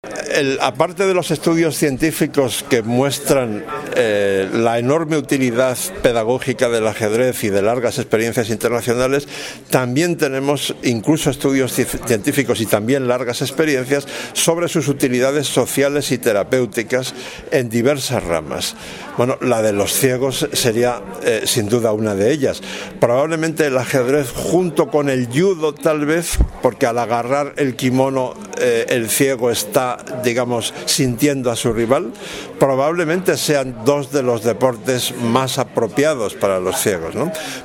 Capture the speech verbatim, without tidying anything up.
El, aparte de los estudios científicos que muestran eh, la enorme utilidad pedagógica del ajedrez y de largas experiencias internacionales, también tenemos incluso estudios científicos y también largas experiencias sobre sus utilidades sociales y terapéuticas en diversas ramas. Bueno, la de los ciegos sería eh, sin duda una de ellas. Probablemente el ajedrez junto con el judo tal vez, porque al agarrar el kimono eh, el ciego está, digamos, sintiendo a su rival, probablemente sean dos de los deportes más apropiados para los ciegos, ¿no?